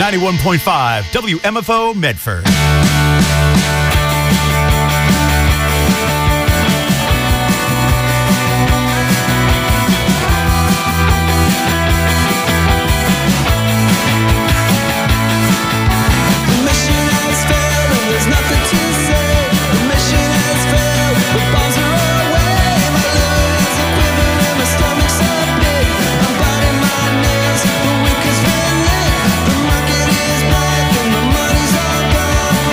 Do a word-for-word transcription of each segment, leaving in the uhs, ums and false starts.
ninety-one point five W M F O Medford. The market is black and the money's all gone.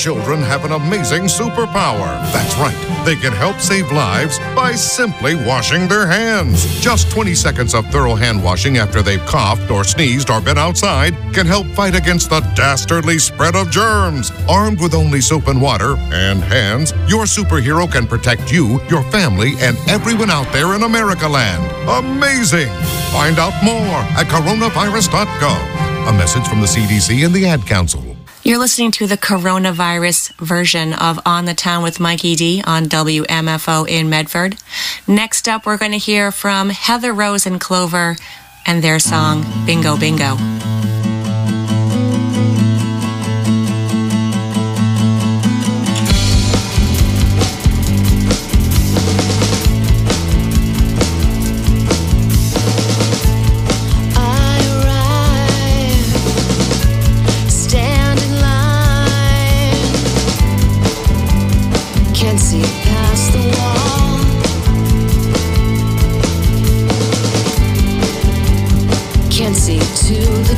children have an amazing superpower. That's right. They can help save lives by simply washing their hands. Just twenty seconds of thorough hand washing after they've coughed or sneezed or been outside can help fight against the dastardly spread of germs. Armed with only soap and water and hands, your superhero can protect you, your family, and everyone out there in America land. Amazing! Find out more at coronavirus dot gov. A message from the C D C and the Ad Council. You're listening to the coronavirus version of On the Town with Mikey D on W M F O in Medford. Next up, we're going to hear from Heather Rose and Clover and their song, Bingo Bingo. To the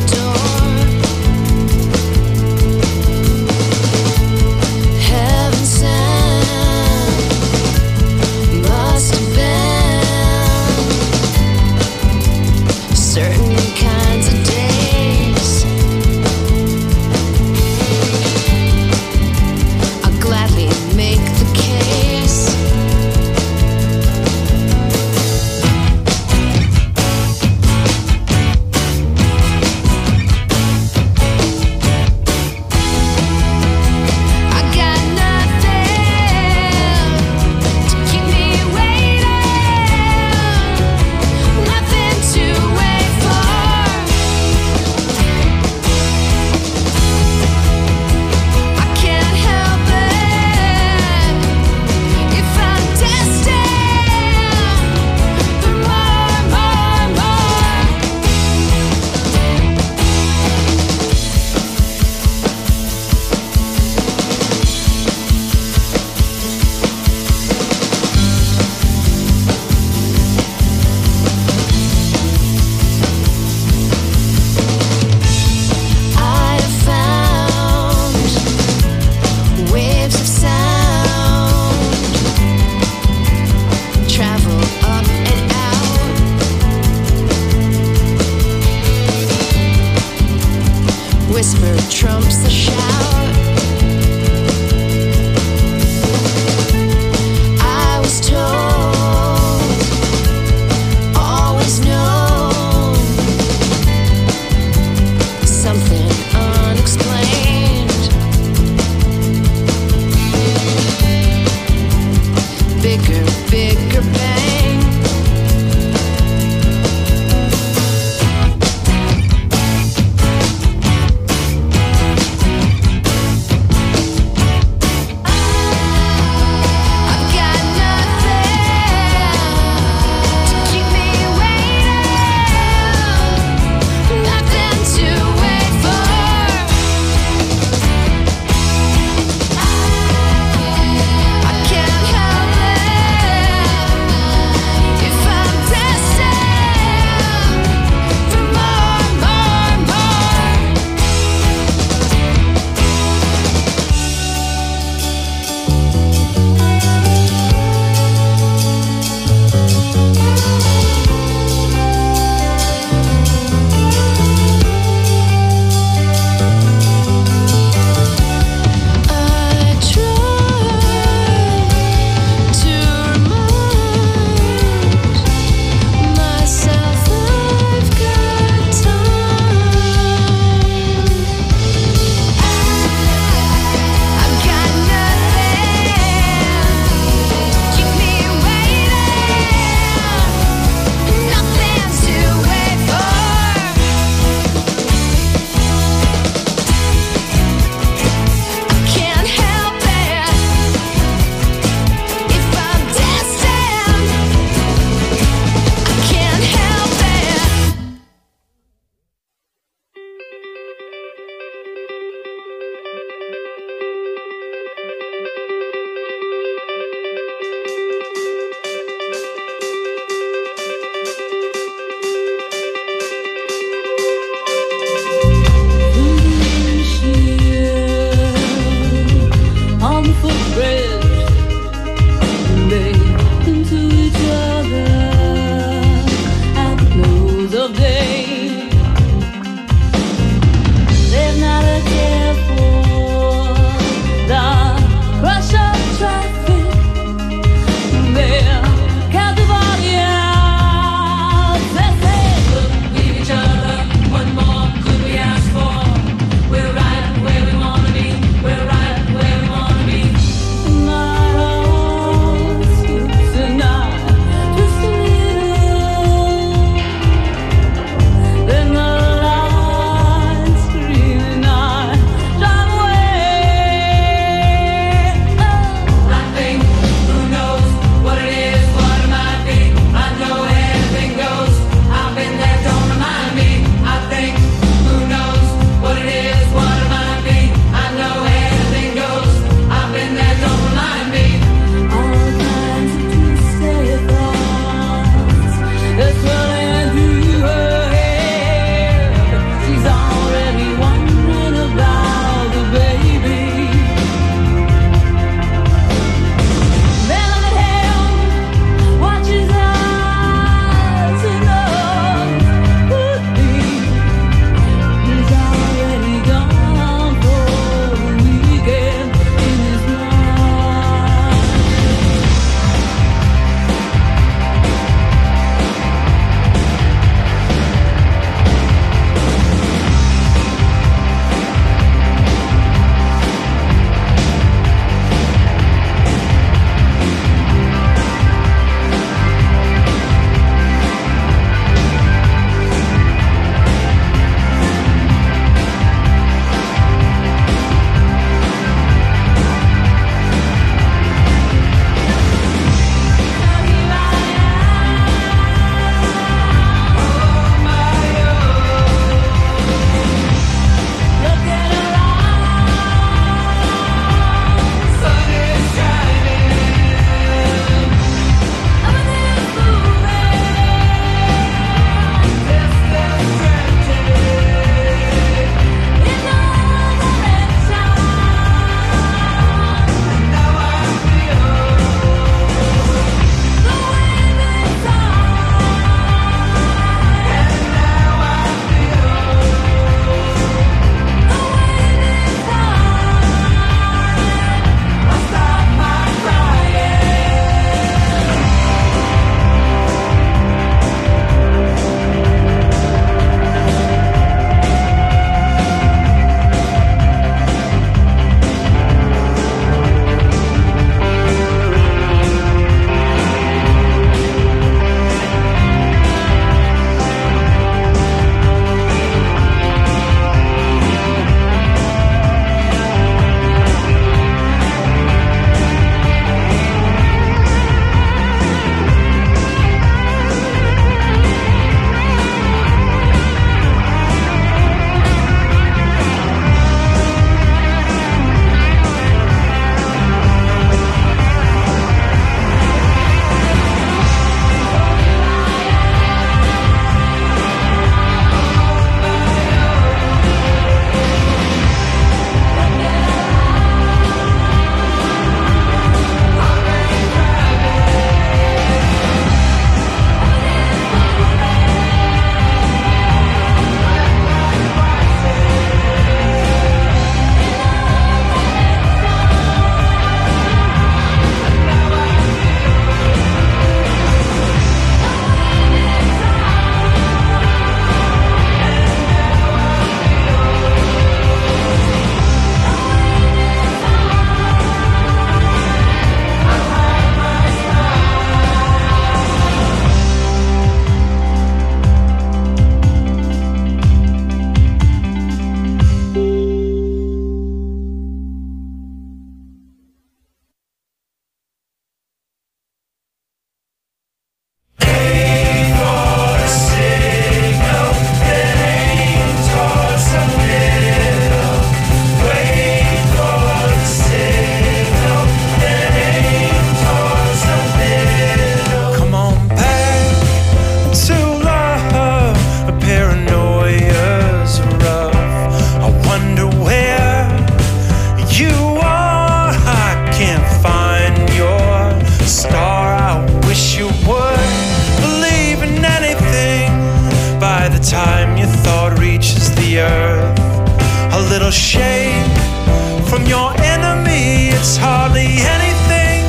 little shade from your enemy, it's hardly anything.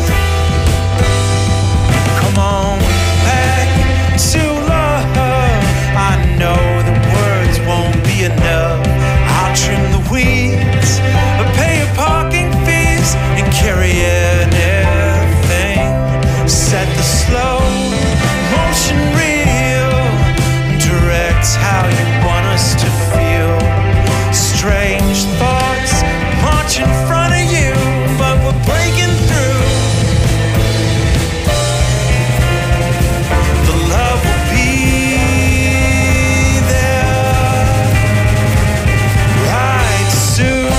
Come on back to love. I know the words won't be enough. I'll trim the weeds, pay your parking fees, and carry anything. Set the slow motion reel, direct how you want us to feel. Strange thoughts march in front of you, but we're breaking through. The love will be there right soon.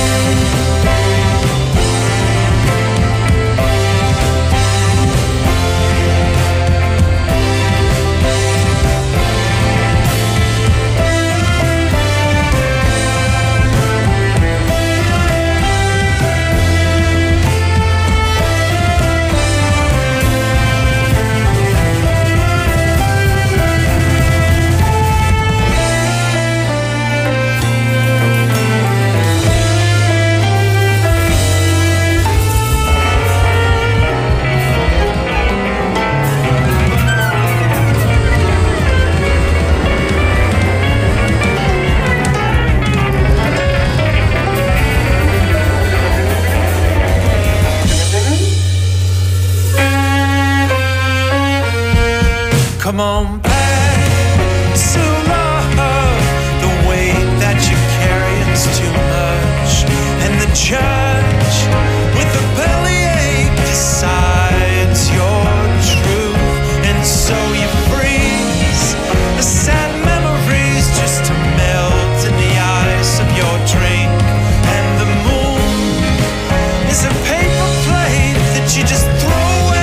Come on back to love. The weight that you carry is too much, and the judge with the bellyache decides your truth, and so you freeze the sad memories just to melt in the ice of your drink. And the moon is a paper plate that you just throw away.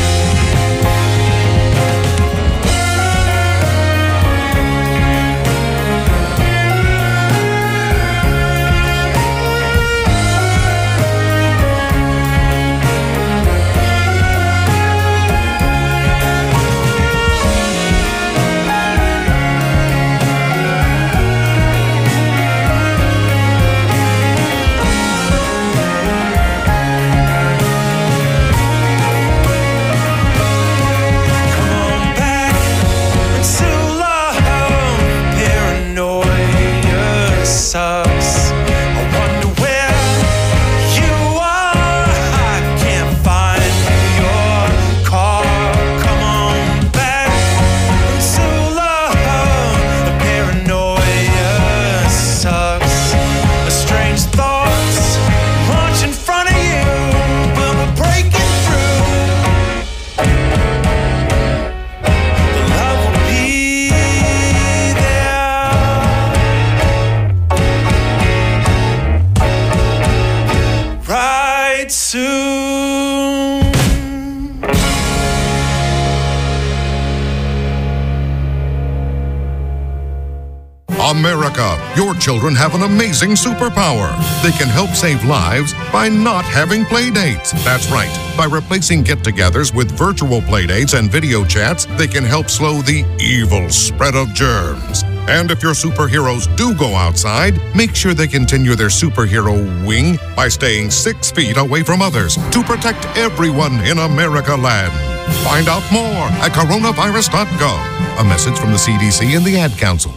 America, your children have an amazing superpower. They can help save lives by not having play dates. That's right. By replacing get-togethers with virtual play dates and video chats, they can help slow the evil spread of germs. And if your superheroes do go outside, make sure they continue their superhero wing by staying six feet away from others to protect everyone in America land. Find out more at coronavirus dot gov. A message from the C D C and the Ad Council.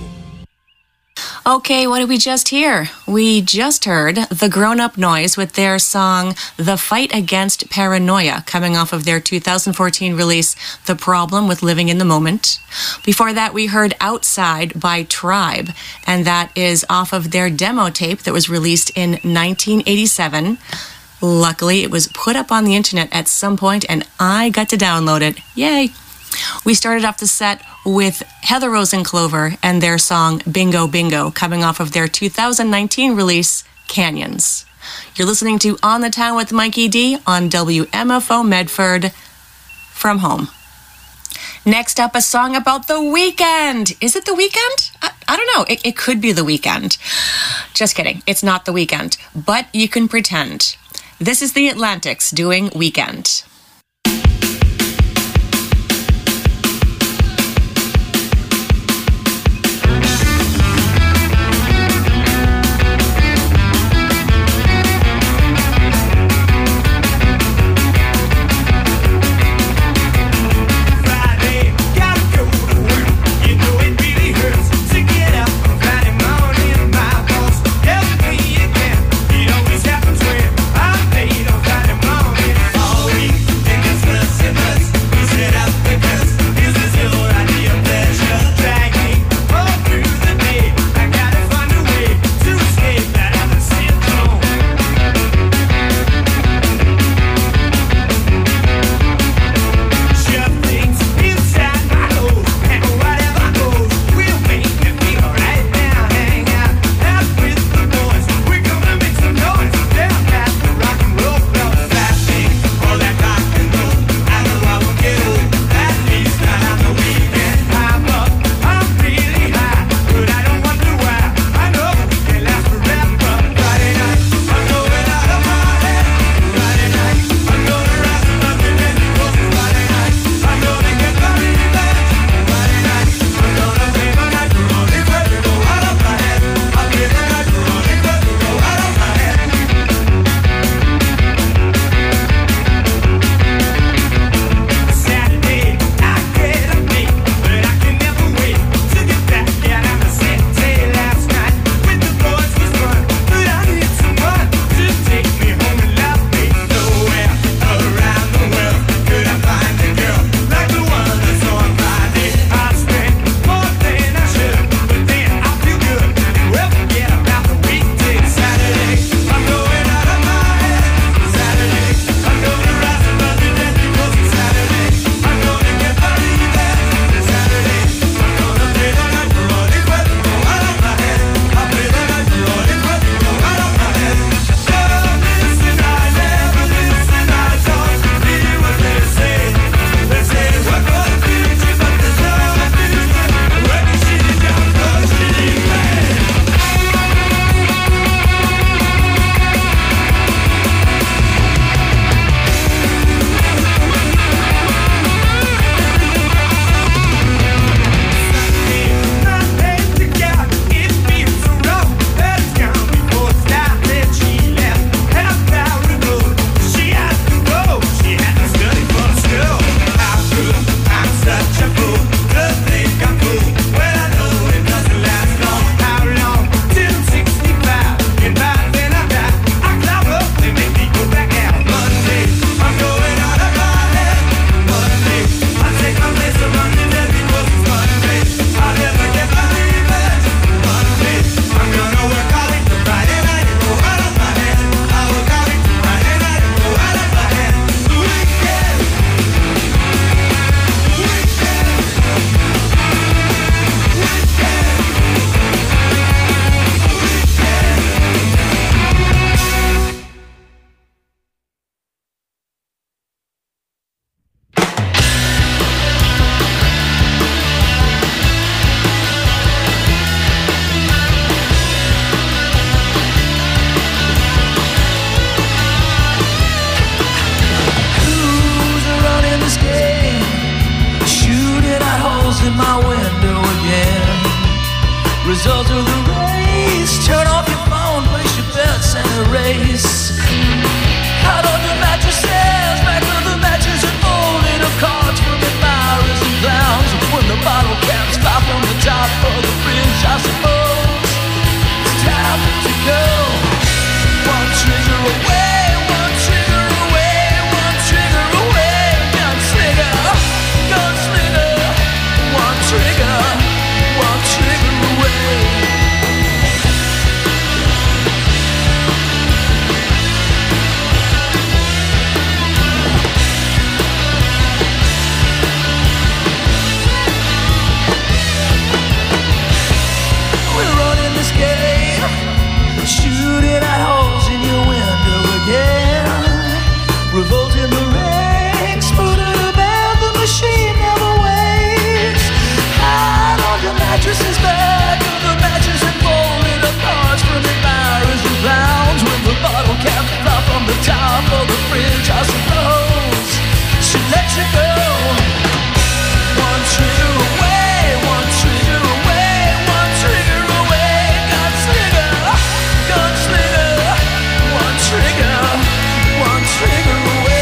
Okay, what did we just hear? We just heard The Grown Up Noise with their song The Fight Against Paranoia, coming off of their two thousand fourteen release The Problem with Living in the Moment. Before that, we heard Outside by Tribe, and that is off of their demo tape that was released in nineteen eighty-seven. Luckily, it was put up on the internet at some point, and I got to download it. Yay! We started off the set with Heather Rose and Clover and their song Bingo Bingo, coming off of their two thousand nineteen release, Canyons. You're listening to On the Town with Mikey D on W M F O Medford from home. Next up, a song about the weekend. Is it the weekend? I, I don't know. It, it could be the weekend. Just kidding. It's not the weekend, but you can pretend. This is the Atlantics doing Weekend. top of the bridge, I suppose she let you go. One trigger away, one trigger away, one trigger away. Gunslinger, gunslinger, one trigger, one trigger away.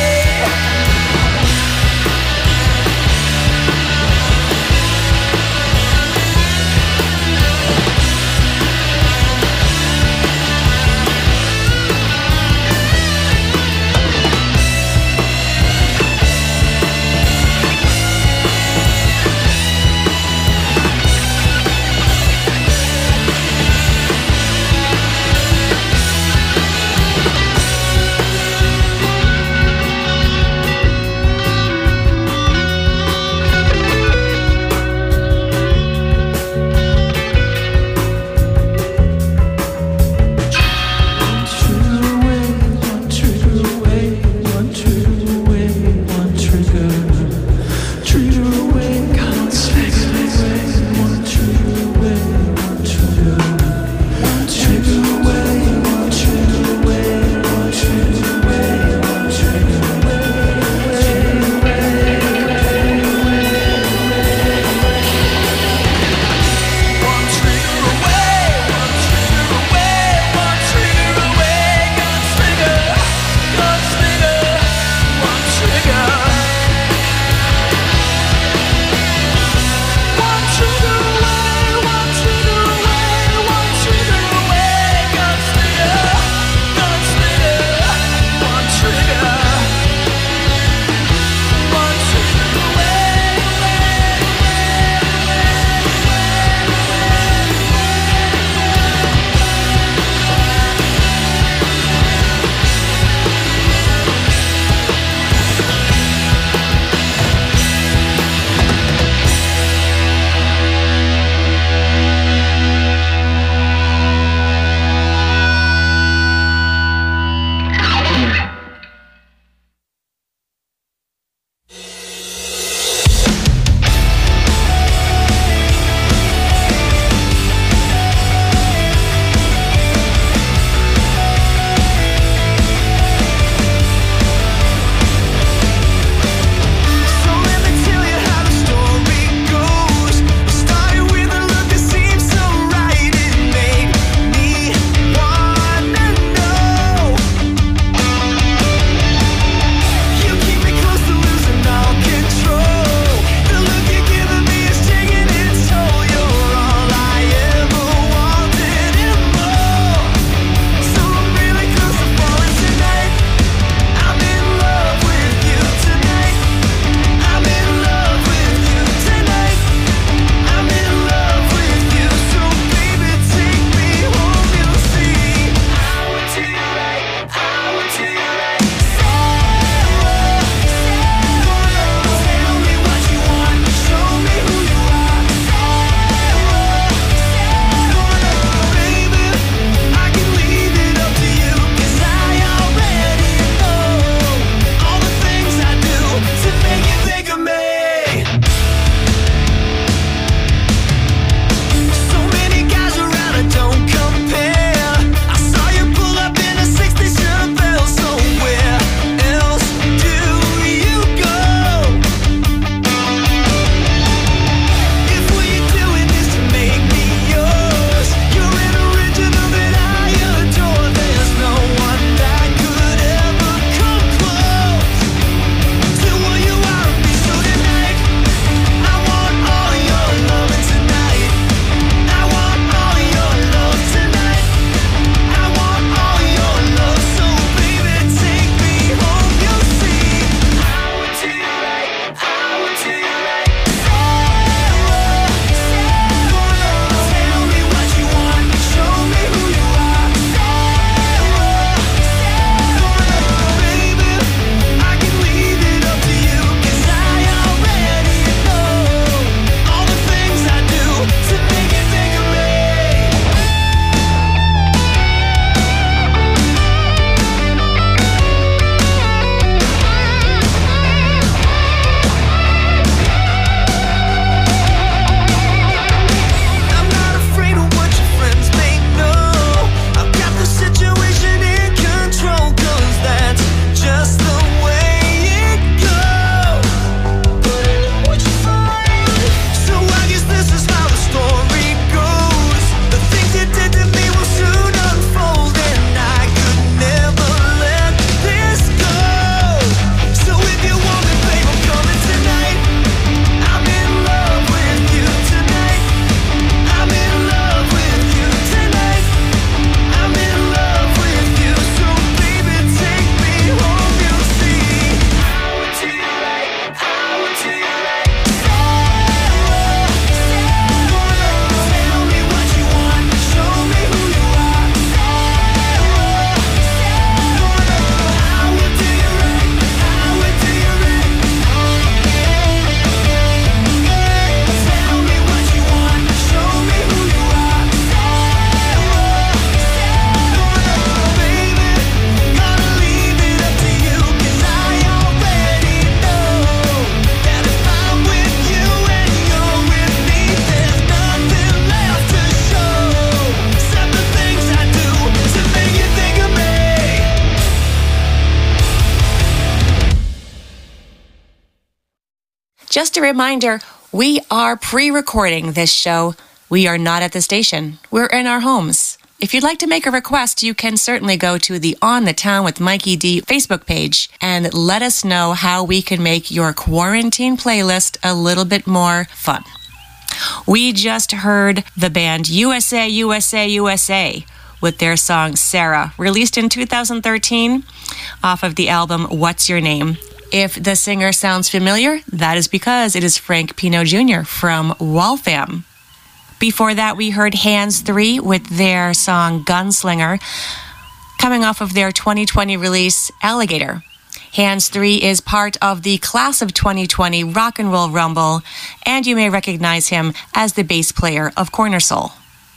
Just a reminder, we are pre-recording this show. We are not at the station. We're in our homes. If you'd like to make a request, you can certainly go to the On the Town with Mikey D Facebook page and let us know how we can make your quarantine playlist a little bit more fun. We just heard the band U S A, U S A, U S A with their song Sarah, released in two thousand thirteen off of the album What's Your Name? If the singer sounds familiar, that is because it is Frank Pino Junior from Walfam. Before that, we heard Hands three with their song Gunslinger, coming off of their twenty twenty release Alligator. Hands three is part of the class of twenty twenty Rock and Roll Rumble, and you may recognize him as the bass player of Corner Soul.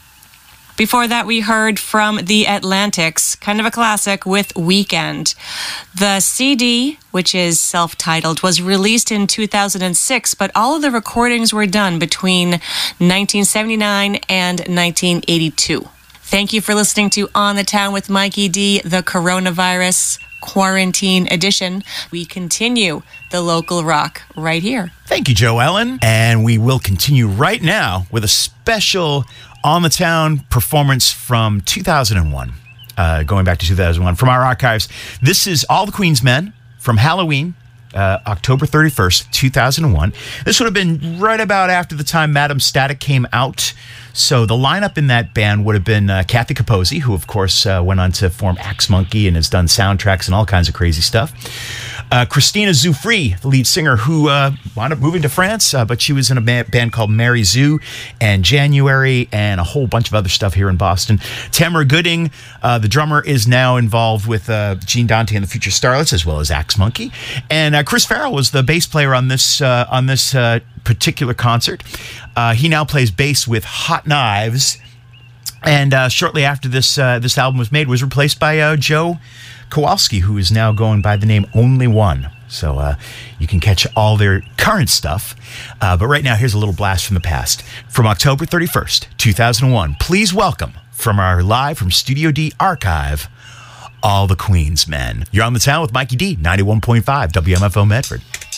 Before that, we heard from the Atlantics, kind of a classic, with Weekend. The C D, which is self-titled, was released in two thousand six, but all of the recordings were done between nineteen seventy-nine and nineteen eighty-two. Thank you for listening to On the Town with Mikey D, the coronavirus quarantine edition. We continue the local rock right here. Thank you, Joe Ellen. And we will continue right now with a special On the Town performance from two thousand one, uh, going back to two thousand one, from our archives. This is All the Queen's Men from Halloween, uh, October thirty-first, two thousand one. This would have been right about after the time Madam Static came out. So the lineup in that band would have been uh, Kathy Capozzi, who, of course, uh, went on to form Axe Monkey and has done soundtracks and all kinds of crazy stuff. Uh, Christina Zoufri, the lead singer, who uh, wound up moving to France, uh, but she was in a ba- band called Mary Zoo and January and a whole bunch of other stuff here in Boston. Tamara Gooding, uh, the drummer, is now involved with uh, Gene Dante and the Future Starlets, as well as Axe Monkey. And uh, Chris Farrell was the bass player on this uh, on this uh, particular concert. Uh, he now plays bass with Hot Knives. And uh, shortly after this uh, this album was made, was replaced by uh, Joe Kowalski, who is now going by the name Only One. So uh, you can catch all their current stuff. Uh, but right now, here's a little blast from the past. From October thirty-first, two thousand one, please welcome from our live from Studio D archive, All the Queen's Men. You're On the Town with Mikey D, ninety-one point five W M F O Medford.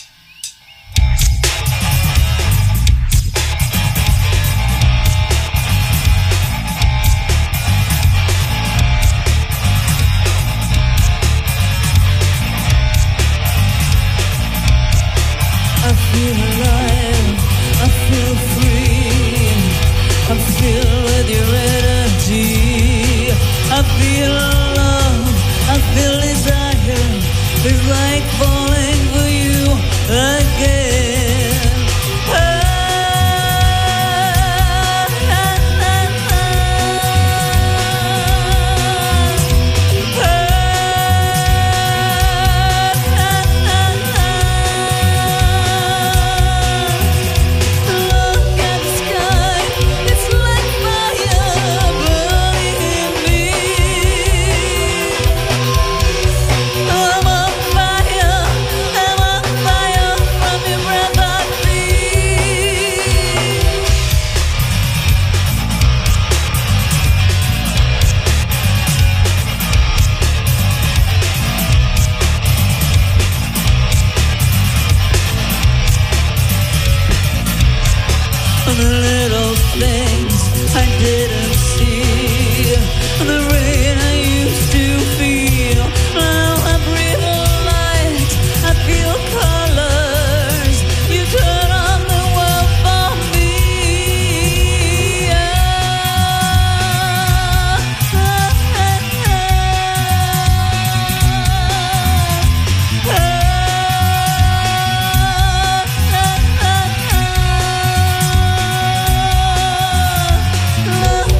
I feel alive, I feel free, I'm filled with your energy. I feel love, I feel desire, it's like falling for you again. Ah, the little things I didn't see, the rain I used to feel. Now I breathe light, I feel colors. You turn on the world for me. Ah, ah, ah, ah. Love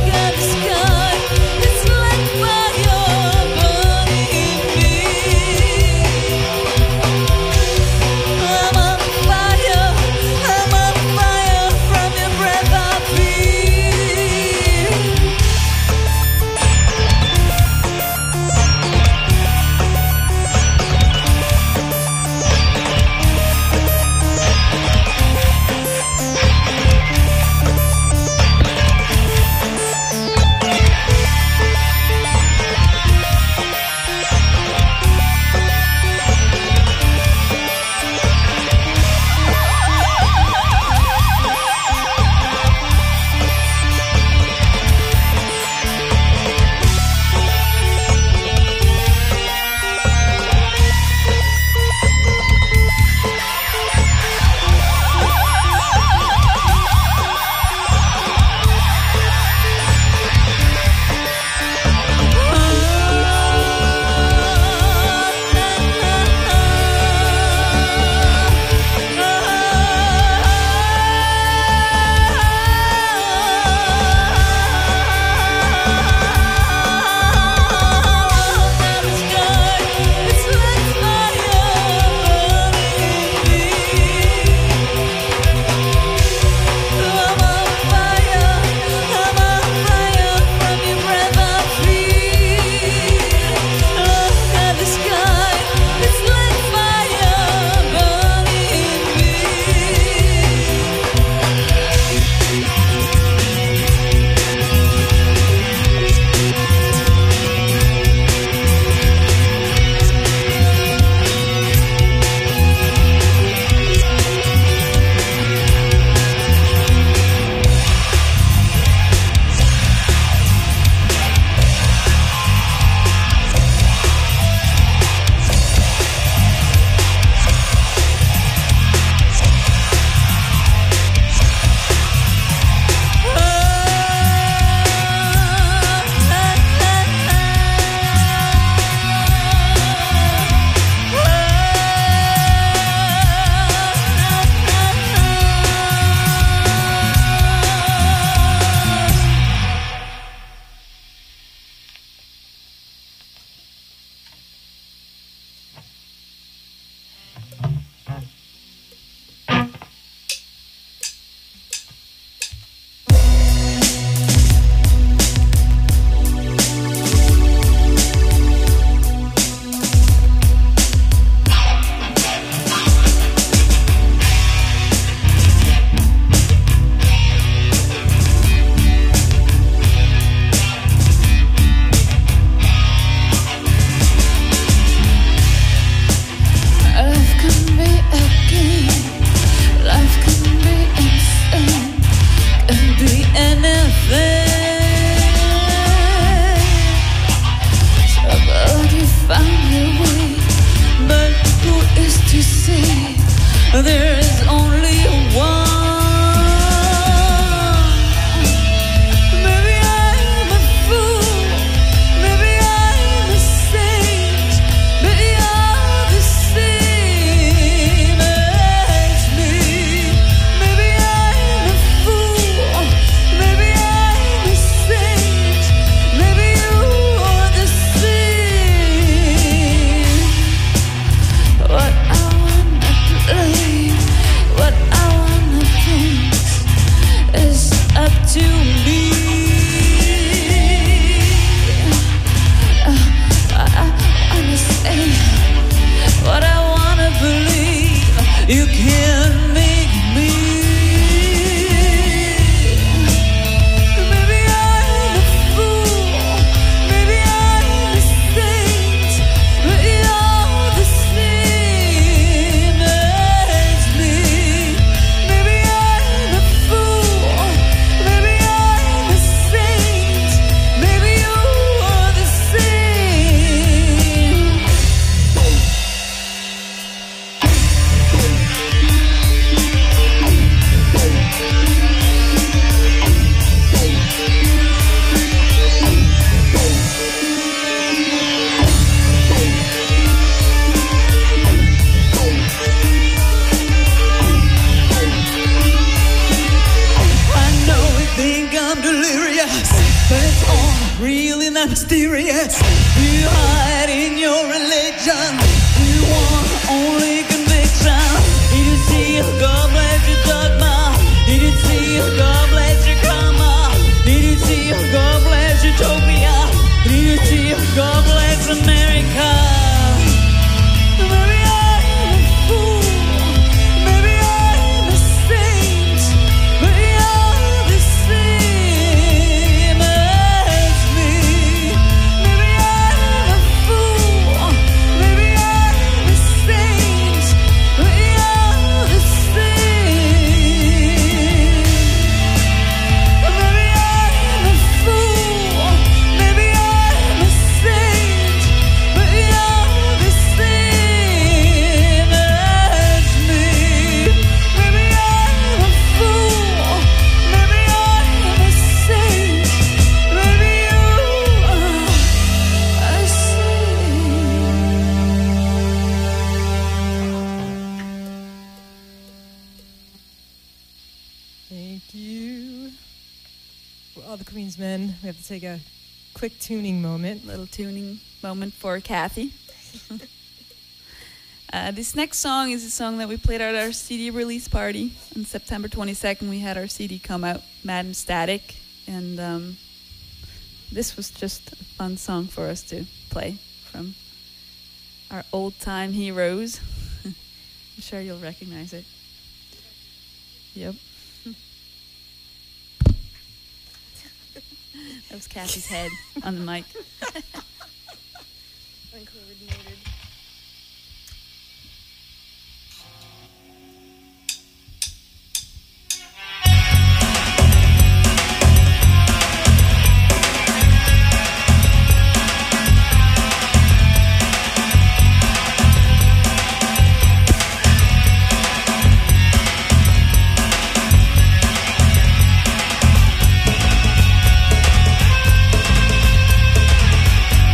there's only one. Maybe I'm a fool, maybe I'm a saint, but you're the same as me. Maybe I'm a fool, maybe I'm a saint, maybe you're the same. What I wanna play, what I wanna think is up to me. Uh, I, I wanna say what I wanna believe. You can't make me. Maybe I'm a fool, maybe I'm a saint, but you're the same as me. Maybe I'm a fool, maybe I'm a saint, maybe you're the same. I know you think I'm delirious, but it's all really not mysterious. You hide in your religion, you want only conviction. Did you see God bless your dogma? Did you see God bless your karma? Did you see God bless utopia? Did you see God bless America? Maybe I'm a fool, maybe I'm a saint, but you're the same as me. Maybe I'm a fool, maybe I'm a saint, but you're the same. Maybe I'm a fool, maybe I'm a saint, but you're the same as me. Maybe I'm a fool, maybe I'm a saint, maybe you are a Thank you. For all the Queensmen, we have to take a quick tuning moment. Little tuning moment for Kathy. uh, this next song is a song that we played at our C D release party on September twenty-second. We had our C D come out, Mad and Static, and um, this was just a fun song for us to play from our old time heroes. I'm sure you'll recognize it. Yep. That was Kathy's head on the mic. Uncoordinated. same.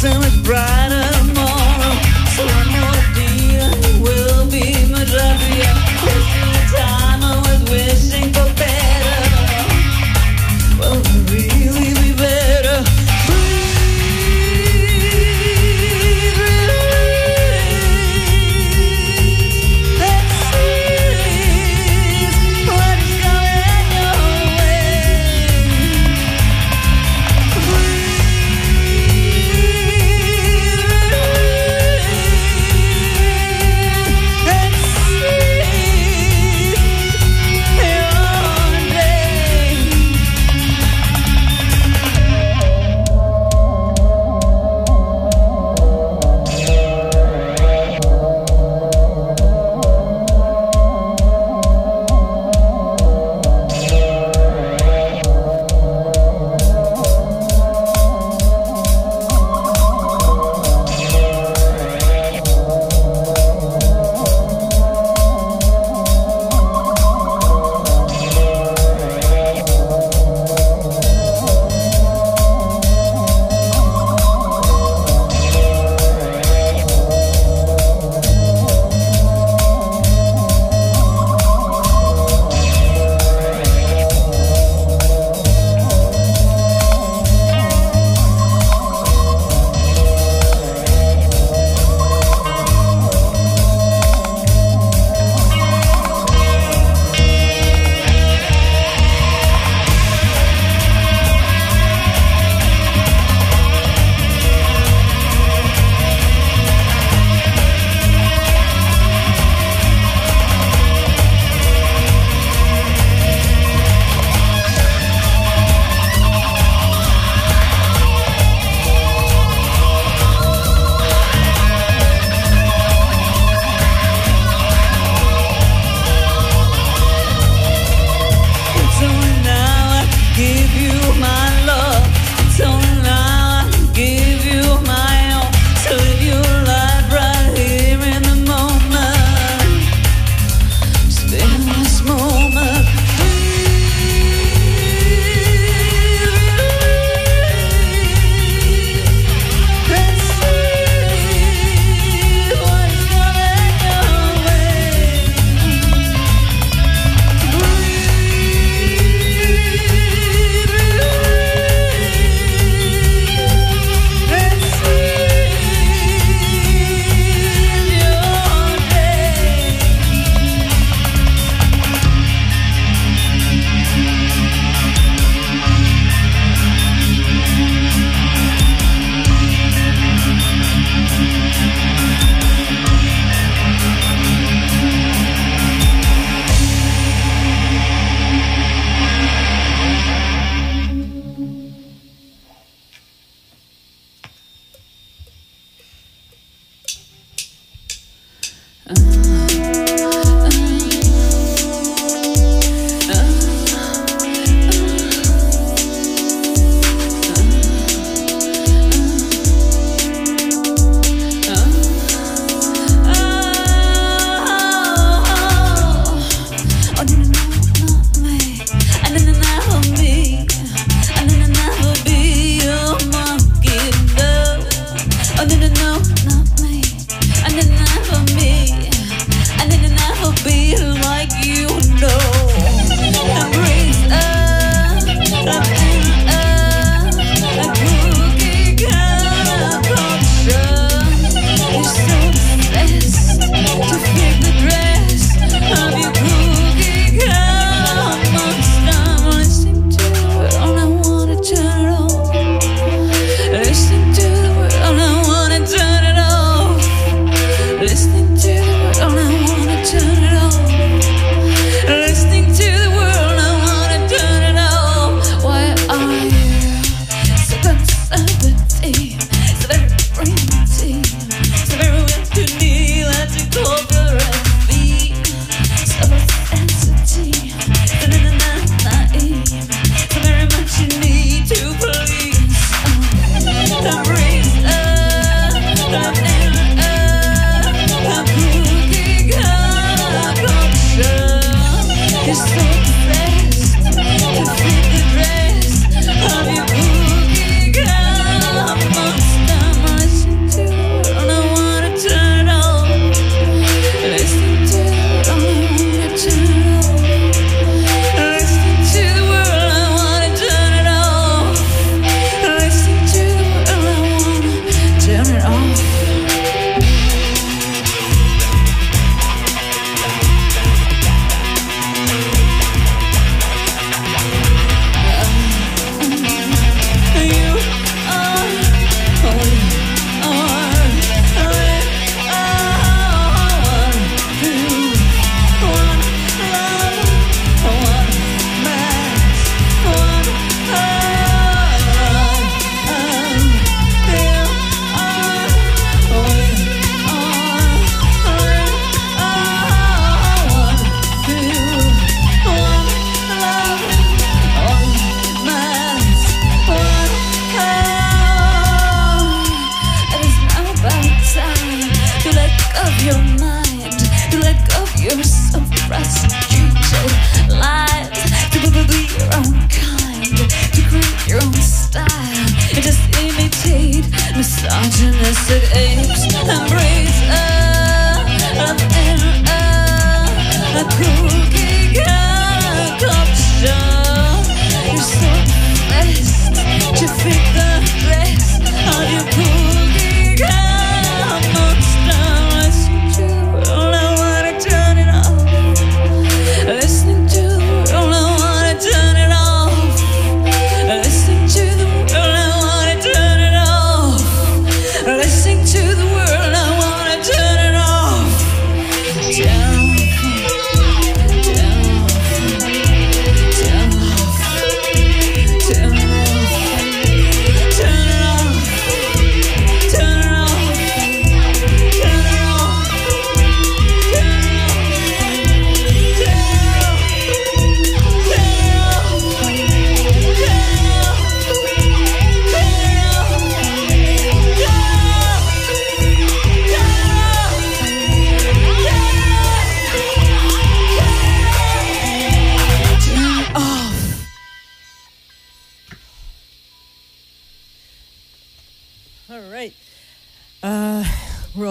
so much brighter tomorrow. So one more day will be much happier. This is the time I was wishing for better. Well, it'll really be better. Breathe, release, and seize what is coming your way. Breathe, release, and seize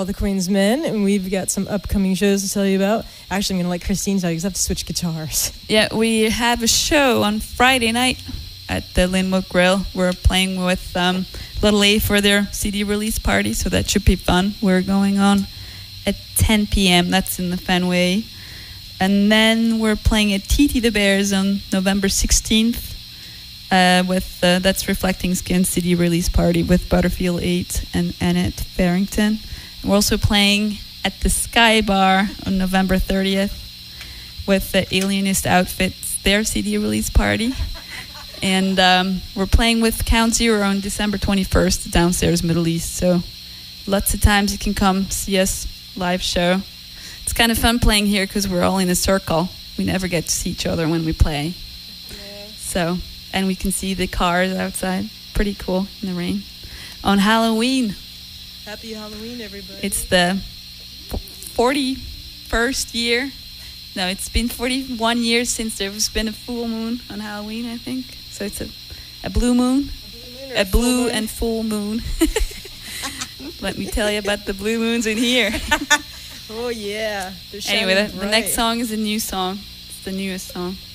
all the Queen's Men, and we've got some upcoming shows to tell you about. Actually, I'm going to let Christine tell you because I have to switch guitars. Yeah, we have a show on Friday night at the Linwood Grill. We're playing with um, Little A for their C D release party, so that should be fun. We're going on at ten p.m. That's in the Fenway. And then we're playing at T T the Bears on November sixteenth. Uh, with uh, that's Reflecting Skin C D release party with Butterfield eight and Annette Farrington. And we're also playing at the Sky Bar on November thirtieth with the Alienist Outfits, their C D release party. And um, we're playing with Count Zero on December twenty-first downstairs Middle East. So lots of times you can come see us live show. It's kind of fun playing here because we're all in a circle. We never get to see each other when we play. Yeah. So... and we can see the cars outside. Pretty cool in the rain. On Halloween. Happy Halloween, everybody. It's the forty-first year. No, it's been forty-one years since there's been a full moon on Halloween, I think. So it's a, a blue moon. A blue, moon a blue and full moon. Let me tell you about the blue moons in here. Oh, yeah. Anyway, the, the next song is a new song. It's the newest song.